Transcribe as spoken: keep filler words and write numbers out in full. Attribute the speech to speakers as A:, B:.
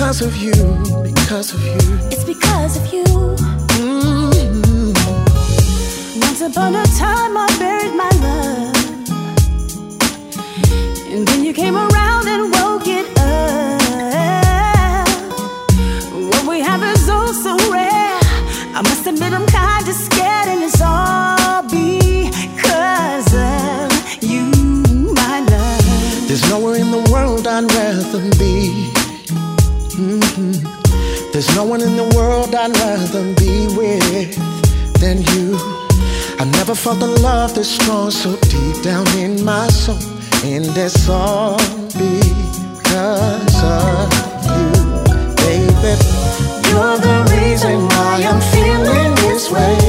A: because of you, because of you.
B: It's because of you.
A: Mm-hmm.
B: Once upon a time I buried my love, and then you came around and woke it up. What we have is oh so rare. I must admit I'm kinda scared, and it's all because of you, my love.
A: There's nowhere in the world I'd rather be. Mm-hmm. There's no one in the world I'd rather be with than you. I never felt the love this strong so deep down in my soul, and it's all because of you, baby. You're the reason why I'm feeling this way.